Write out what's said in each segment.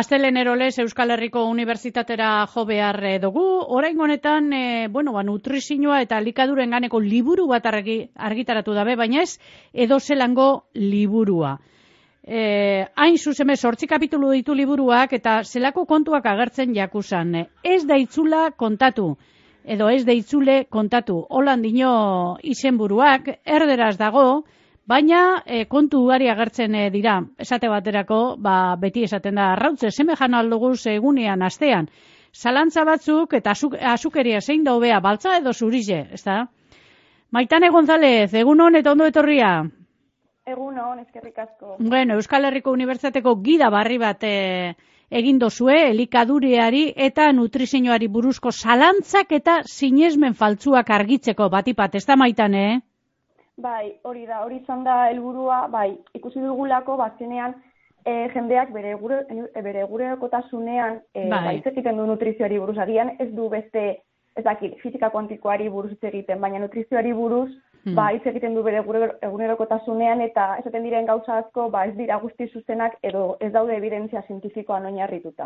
Astelehen lez Euskal Herriko Unibertsitatera jo behar dugu. Oraingo honetan, nutrizioa eta elikaduren ganeko liburu bat argitaratu dabe, baina ez edozelango liburua. Hain zuzeme 8 kapitulu ditu liburuak eta zelako kontuak agertzen jakusan. Ez da itzula kontatu, edo ez da itzule kontatu. Holan dino izenburuak, erderaz dago, baina kontu ugari agertzen dira. Esate baterako, beti esaten da, arrautze, zeme jan alduguz egunean, astean. Zalantza batzuk eta azukeria zein da hobea, baltza edo zurize, ezta? Maitane González, egunon eta ondo etorria. Egunon, eskerrik asko. Bueno, Euskal Herriko Unibertsitateko gida barri bat egin dozue, elikadureari eta nutrizioari buruzko zalantzak eta sinesmen faltsuak argitzeko batipat, ez da Maitane, Bai, hori izan da helburua, bai, ikusi dugulako, zenean jendeak bere egunerokotasunean hitz egiten du nutrizioari buruz, agian ez du beste, ez dakit, fisika kuantikoari buruz hitz egiten, baina nutrizioari buruz, hitz egiten du bere egunerokotasunean eta esaten diren gauza asko, ez dira guzti zuzenak edo ez daude evidentzia zientifikoan oinarrituta.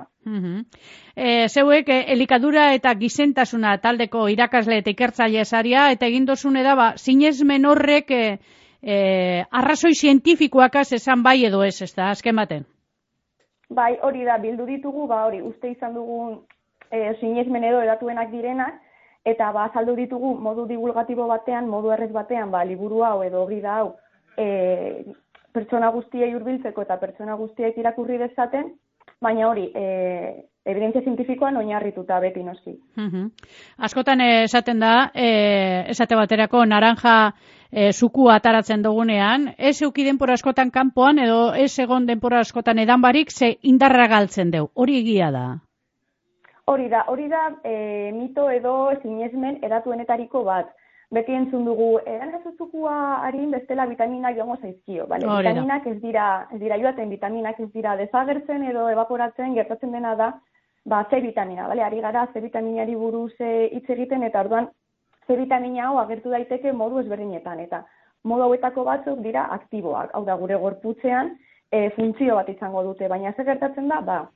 Zeuek elikadura eta gizentasuna taldeko irakasle eta ikertzaile saria eta egin dozune da, sinesmen horrek arrazoi zientifikoakaz esan bai edo ez, ezta, azken baten? Bai, hori da, bildu ditugu, hori, uste izan dugun sinesmen edo edatuenak direnak, eta azaldu ditugu modu divulgatibo batean, modu errez batean, liburu hau edo gida hau pertsona guztiei hurbiltzeko eta pertsona guztiei irakurri dezaten, baina hori, evidentzia zientifikoan oinarrituta beti noski. Askotan esaten da, esate baterako naranja zukua ataratzen dugunean, ez euki denpora askotan kanpoan edo ez egon denpora askotan edan barik, ze indarra galtzen deu, hori egia da. Hori da, mito edo sinesmen edatuenetariko bat. Beti entzun dugu, zukua harin bestela vitaminak joango zaizkio. Vitaminak ez dira joaten, vitaminak ez dira desagertzen edo evaporatzen, gertatzen dena da, C vitamina. Ari gara C vitaminari buruz hitz egiten eta orduan C vitamina hau agertu daiteke modu ezberdinetan. Eta modu hauetako batzuk dira aktiboak. Hau da, gure gorputzean funtzio bat izango dute, baina zer gertatzen da,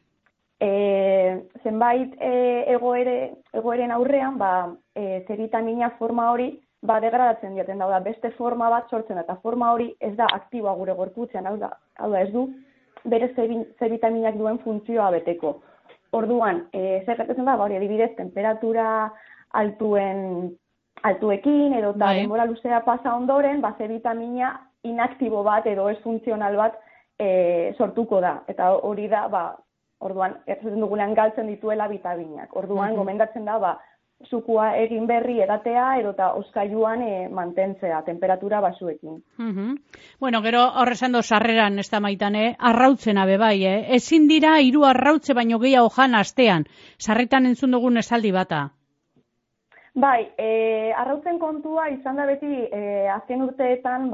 zenbait egoeren aurrean C vitamina forma hori degradatzen dioten da beste forma bat sortzen eta forma hori ez da aktiboa gure gorputzean, hau da ez du bere C vitaminak duen funtzioa beteko. Orduan, zer gertatzen da, adibidez, temperatura altuekin edo denbora luzea pasa ondoren, C vitamina inaktibo bat edo ez funtzional bat sortuko da. Eta hori da, orduan, erretzen dugunean galtzen dituela vitaminak. Orduan, gomendatzen da, zukua egin berri edatea edo eta oskailuan mantentzea, temperatura basuekin. Bueno, gero horrezan sarreran, ez da Maitane, arrautzena bebai, ezin dira 3 arrautze baino gehiago jan astean. Sarritan entzun dugun esaldi bata. Bai, arrautzen kontua izan da beti azken urteetan,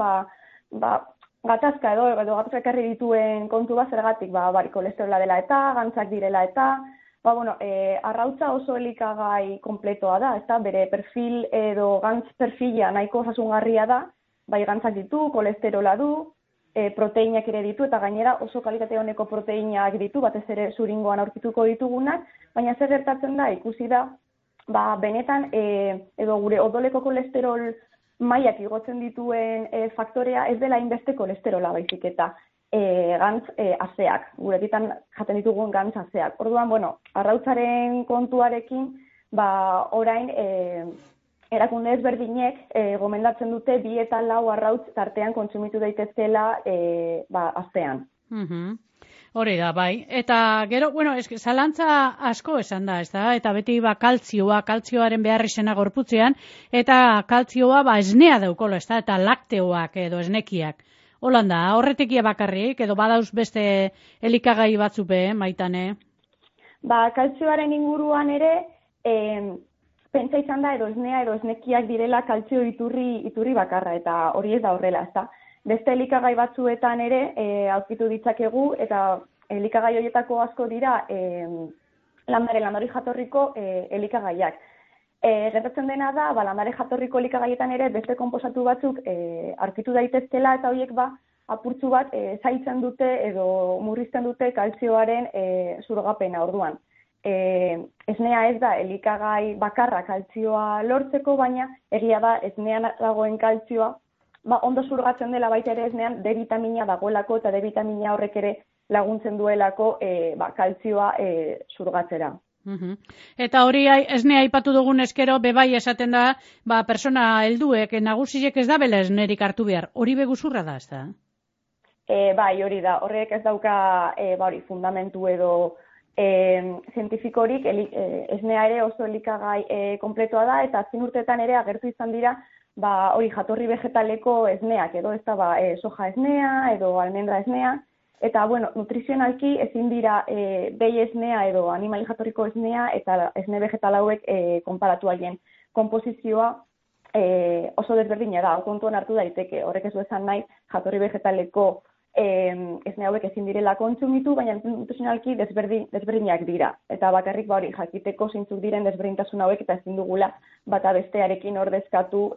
gatazka edo gatazka ekarri dituen kontu bat zergatik, kolesterola dela eta, gantzak direla eta, arrautza oso elikagai kompletoa da, ezta, bere perfil edo gantz perfila nahiko osasungarria da, gantzak ditu, kolesterola du, proteinak ere ditu, eta gainera oso kalitate honeko proteinak ditu, batez ere zuringoan aurkituko ditugunak, baina zer gertatzen da, ikusi da, benetan edo gure odoleko kolesterol mailak igotzen dituen faktorea ez dela inbeste kolesterola baizik eta gantz azeak, gurekitan jaten ditugun gantz azeak. Orduan, arrautzaren kontuarekin, orain erakunde ezberdinek gomendatzen dute 2 eta 4 arrautz tartean kontsumitu daitezkela astean. Hori da, bai. Eta gero, zalantza asko esan da, ez da? Eta beti kaltzioaren behar izena gorputzean, eta kaltzioa esnea daukola, ez da? Eta lakteoak edo esnekiak. Holanda, horretekia bakarrik, edo badauz beste elikagai batzupe, Maitane? Kaltzioaren inguruan ere, pentsa izan da edo esnea edo esnekiak direla kaltzio iturri bakarra, eta hori ez da horrela, ez da? Beste elikagai batzuetan ere aurkitu ditzakegu, eta elikagai horietako asko dira landare jatorriko elikagaiak. Gertatzen dena da, landare jatorriko elikagaietan ere beste konposatu batzuk aurkitu daitezkela eta horiek apurtzu bat zailtzen dute edo murrizten dute kaltzioaren zurgapena orduan. Esnea ez da elikagai bakarra kaltzioa lortzeko, baina egia da esnean dagoen kaltzioa ondo zurgatzen dela baita ere esnean D-vitamina dagoelako eta D-vitamina horrek ere laguntzen duelako kaltzioa zurgatzera. Eta hori esnea aipatu dugun eskero, bebai esaten da, persona helduek, nagusiek ez da bela esnerik hartu behar. Hori beguzurra da, ez da? Bai, hori da. Horrek ez dauka fundamentu edo zientifikorik, esnea ere oso elikagai kompletoa da, eta azken urteetan ere agertu izan dira, hori jatorri vegetaleko esneak, edo ez da soja esnea edo almendra esnea, eta, nutrizionalki ezin dira behi esnea edo animali jatorriko esnea eta esne vegetal hauek konparatu haien konposizioa oso desberdina da, kontuan hartu daiteke, horrek ez du esan nahi jatorri vegetaleko esne hauek ezin direla kontsumitu, baina nutrizionalki desberdinak dira. Eta bakarrik hori jakiteko zeintzuk diren desberdintasun hauek eta ezin dugula bata bestearekin ordezkatu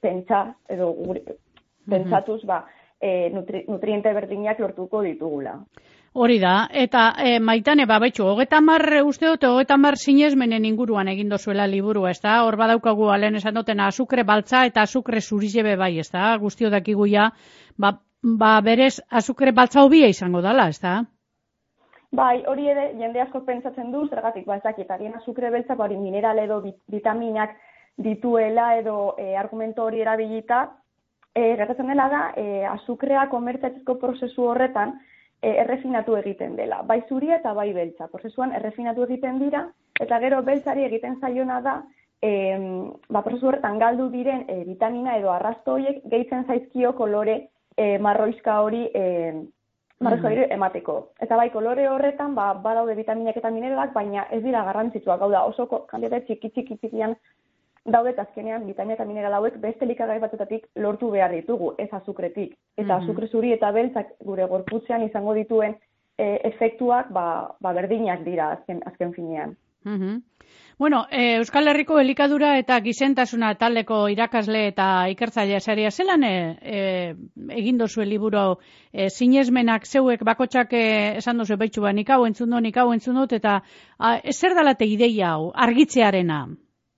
pentsatuz nutriente berdinak lortuko ditugula. Hori da, eta Maitane, baitxu, 30 uste dut, 30 sinesmenen inguruan egin dozuela liburua, ez da? Hor badaukagu alen esan duten azukre baltza eta azukre zurizebe bai, ez da? Guztio dakigu ja, berez azukre baltza hobia izango dela, ez da? Bai, hori ere jende asko pentsatzen du, zergatik, ez dakit, agian azukre beltza, hori mineral edo vitaminak dituela edo argumento hori erabilita, gertatzen dela da, azukrea konbertsatzeko prozesu horretan errefinatu egiten dela. Bai zuria eta bai beltza. Prozesuan errefinatu egiten dira, eta gero beltzari egiten zaiona da, prozesu horretan galdu diren vitamina edo arrasto horiek gehitzen zaizkio kolore marroizka hori emateko. Eta bai, kolore horretan badaude vitaminak eta mineralak, baina ez dira garrantzitsuak, hau da, oso kantitate txikian daude eta azkenean vitamina eta mineral hauek beste elikagai batetatik lortu behar ditugu, ez azukretik. Eta azukre zuri eta beltzak gure gorputzean izango dituen efektuak berdinak dira azken finean. Euskal Herriko elikadura eta gizentasuna taldeko irakasle eta ikertzailea saria zelan egin dozue liburu sinesmenak zeuek bakotxak esan dozu beitxu nik hau entzun dut eta zer dalate ideia hau, argitzearena?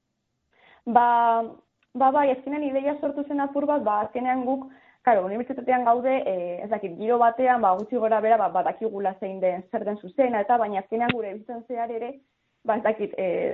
Bai, azkenean ideia sortu zen apur bat, azkenean guk, unibertsitatean gaude, ez dakit, giro batean, gutxi gora bera, badakigula zein den, zer den zuzena, eta baina azkenean gure bizitzen zehar ere, ez dakit,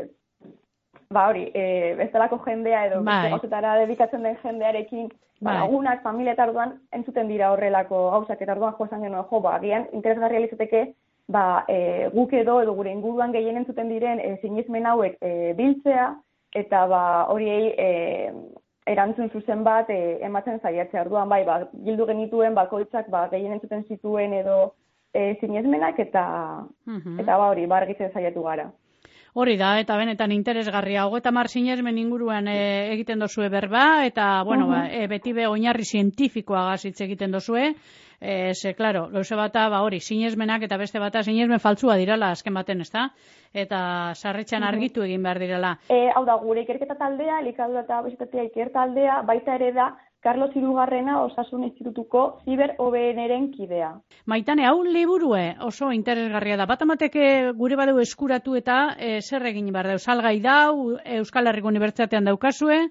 bestelako jendea edo, gauzetara dedikatzen den jendearekin, lagunak, familia eta orduan, entzuten dira horrelako gauzak, eta orduan joan genuen, agian, interesgarria litzateke, guk edo gure inguruan gehien entzuten diren sinesmen hauek biltzea, eta horiei erantzun zuzen bat ematen saiatzea. Orduan bildu genituen bakoitzak gehien entzuten zituen edo sinesmenak eta argitzen saiatu gara. Hori da, eta benetan interesgarria. 30 sinesmen inguruan egiten dozue berba, eta beti oinarri zientifikoagaz hitz egiten dozue. Claro, gauze bata, sinesmenak eta beste bata sinesmen faltzua dirala azken baten, ezta? Eta sarretxan argitu egin behar direla. Hau da, gure ikerketa taldea, elikadura eta obesitatea ikertaldea, baita ere da, Carlos Hirugarrena Osasun Institutuko ziber-OBN-ren kidea. Maitane, hau liburue oso interesgarria da. Bat amateke gure badeu eskuratu eta zer egin behar da? Salgai dau, Euskal Herriko Unibertsitatean daukazue?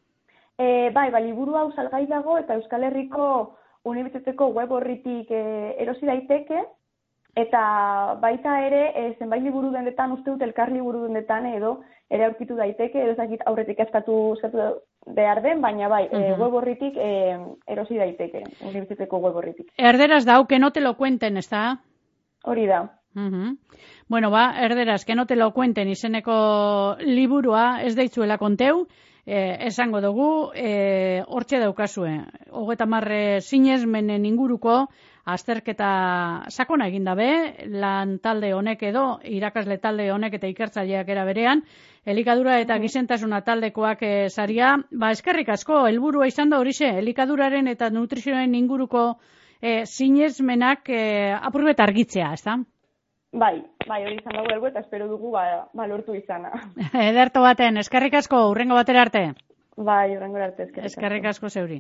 Liburu hau salgai dago eta Euskal Herriko Unibertsitateko web horritik erosi daiteke, eta baita ere zenbait liburu dendetan, uste dut elkar liburu dendetan edo ere aurkitu daiteke, edo zakit aurretik eskatu behar den, baina web horritik erosi daiteke, Unibertsitateko web horritik. Erderaz dau, que no te lo cuenten, ez da? Hori da. Erderaz, que no te lo cuenten izeneko liburua ez deitzuela konteu, esango dugu, hortxe daukazue. 30 sinesmenen inguruko azterketa sakona egin dabe, lan talde honek edo, irakasle talde honek eta ikertzaileak era berean, elikadura eta gizentasuna taldekoak saria, eskerrik asko, helburua izan da horixe, elikaduraren eta nutrizioaren inguruko sinesmenak apurbet argitzea, ez da? Bai, hori izan dago helburu eta espero dugu lortu izana. Ederto baten, eskerrik asko, hurrengo batera arte. Hurrengo arte, eskerrik asko zeuri.